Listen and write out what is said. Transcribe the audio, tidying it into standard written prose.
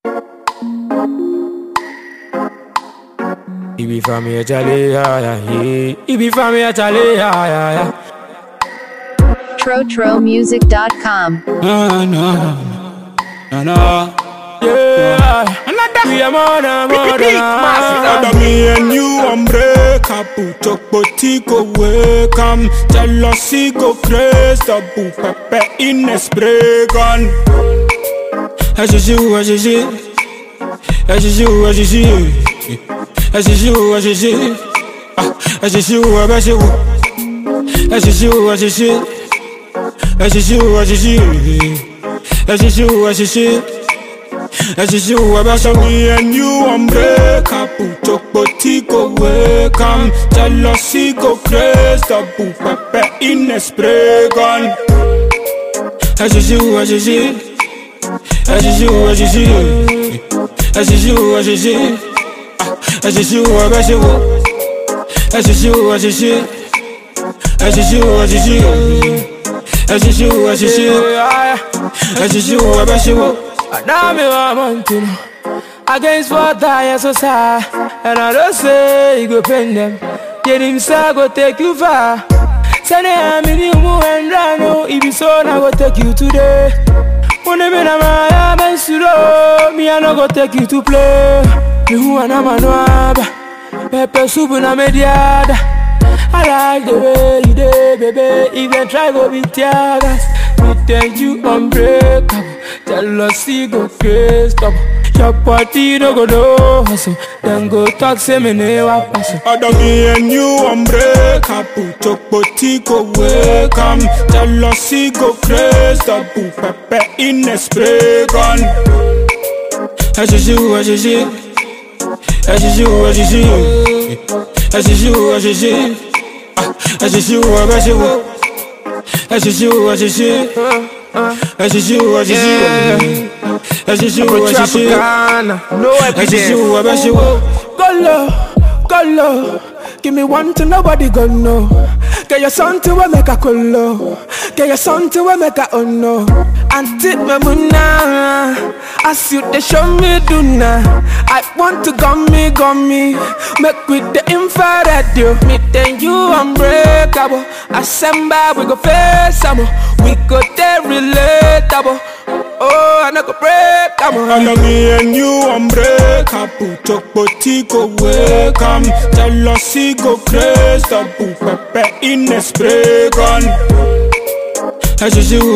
Ibi family Charlie, Ibi family Charlie, TroTroMusic.com. No. Yeah, we are more than me and you unbreakable. Chokpoti go wake 'em. Jealousy go crazy. Double pepper in a spray gun. As you see. Me and you unbreakable. Chokpoti go wake 'em. Jealousy go crazy. Double pepper in a spray gun. As you see. Against what I so sad, and I don't say you go pain them. Get him say go take you far. Say I'm in you and I know if you so I go take you today. When I'm in my bensuro, me I no go take you to play. You who and I'm a noab, pepper soup na mediada. I like the way you do, baby. Even try go be tiagas. Me tell you unbreakable. Jealousy go crazy. Your party no go do hustle. Then go talk say me never pass. Me and you unbreakable. Chokpoti go wake 'em. Jealousy go crazy. Double pepper in a spray gun. As you see. Go low. Give me one to nobody go no. Get your son to a make a colo. Get your son to a make a oh no. And tip me muna. As you they show me do na. I want to gummy. Make with the infrared you. Me then you unbreakable. Assemble we go face some. We go there relatable. Oh, I no go break, come on. Me and you unbreakable. Chokpoti go wake 'em. Jealousy go crazy. Double pepper in a spray gun. As you see.